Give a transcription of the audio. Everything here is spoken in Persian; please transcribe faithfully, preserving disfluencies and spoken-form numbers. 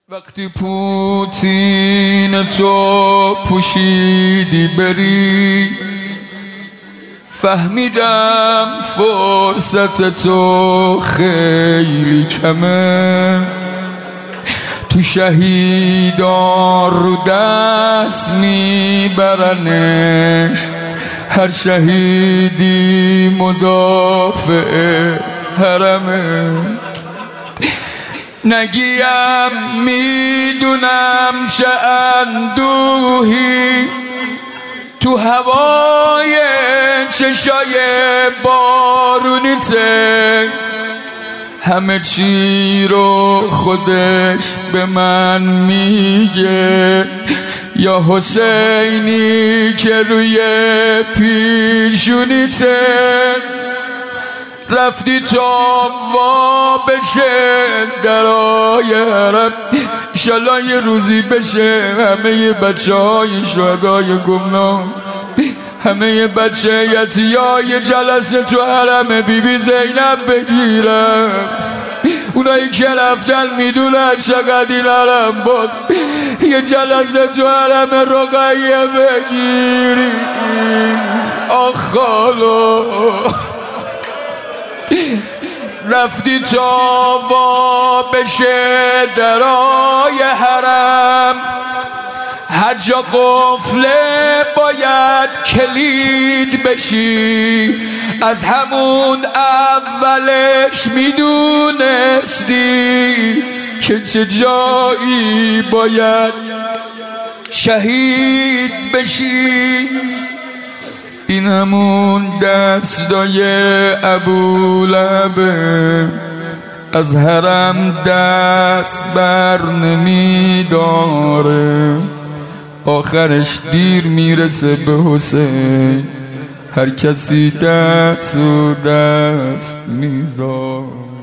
وقتی پوتین تو پوشیدی بری، فهمیدم فرصت تو خیلی کمه. تو شهیدان رو دست میبرنش، هر شهیدی مدافع حرمه. نگیم میدونم چه اندوهی تو هوای چشای بارونیته، همه چی رو خودش به من میگه. یا حسینی که روی پیشونیته، رفتی تا وا بشه درای حرم. انشالله یه روزی بشه همه بچه های شهدای گمنام، همه بچه یتیای جلسه تو حرم بی بی زینب بگیرم. اونایی که رفتن میدونن چقدر این حرم بود. یه جلسه تو حرم رقیه بگیری آخ خالو. رفتی تا وا بشه درای حرم، هر جا قفله باید کلید بشی. از همون اولش میدونستی که چه جایی باید شهید بشی. این همون دستای ابولهبه، از حرم دست بر نمیداره. آخرش دیر میرسه به حسین، هر کسی دست و دست میذاره.